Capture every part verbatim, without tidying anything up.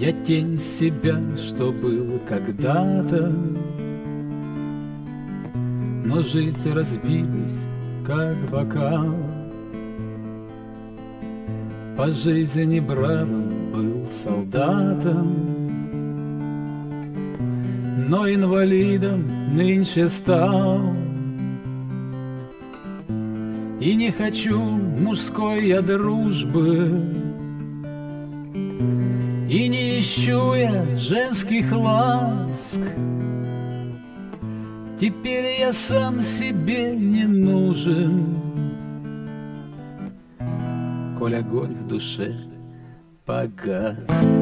Я тень себя, что был когда-то, но жизнь разбилась, как бокал. По жизни бравым был солдатом, но инвалидом нынче стал. И не хочу мужской я дружбы, и не ищу я женских ласк. Теперь я сам себе не нужен, коль огонь в душе погас.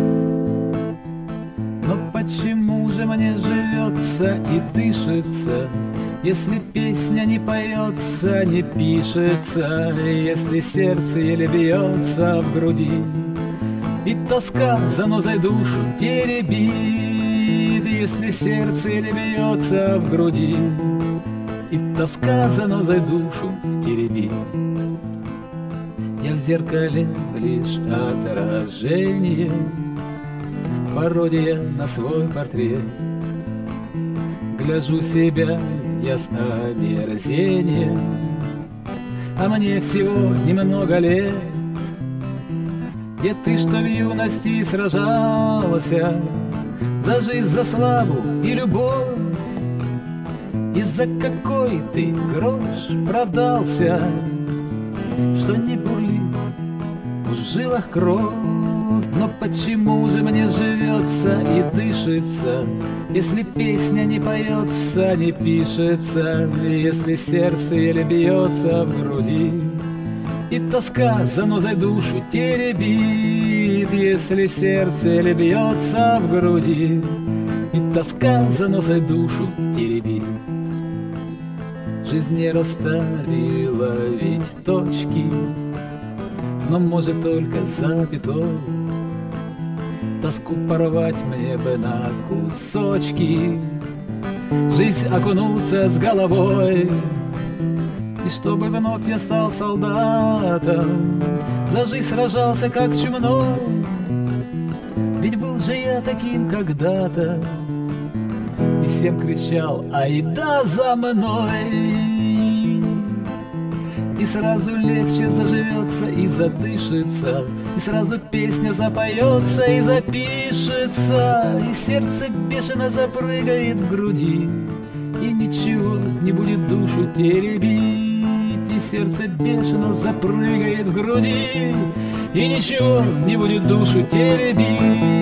Но почему же мне живется и дышится, если песня не поется, не пишется, если сердце еле бьется в груди, и тоска занозой душу теребит, если сердце еле бьется в груди, и тоска занозой душу теребит. Я в зеркале лишь отражение, пародия на свой портрет. Гляжу себя я с омерзением, а мне всего немного лет. Где ты, что в юности сражался за жизнь, за славу и любовь, и за какой ты грош продался, что не бурлит в жилах кровь. Но почему же мне живется и дышится, если песня не поется, не пишется, если сердце еле бьется в груди, и тоска занозой душу теребит, если сердце еле бьется в груди, и тоска занозой душу теребит. Жизнь не расставила ведь точки, но может только запятой. Тоску порвать мне бы на кусочки, жизнь окунуться с головой, и чтобы вновь я стал солдатом, за жизнь сражался как чумной. Ведь был же я таким когда-то, и всем кричал: айда за мной! И сразу легче заживется и задышится, и сразу песня запоется и запишется, и сердце бешено запрыгает в груди, и ничего не будет душу теребить, и сердце бешено запрыгает в груди, и ничего не будет душу теребить.